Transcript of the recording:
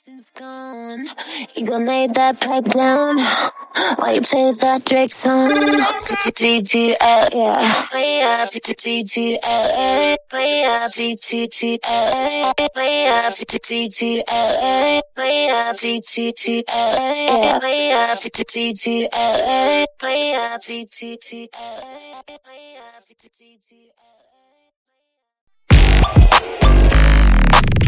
Since gone, you gonna lay that pipe down while you play that Drake song. DTL, yeah. Way up, DTL, way up, DTL, way up, DTL, way up, DTL, yeah. Way up, DTL, way up, DTL, way up, DTL.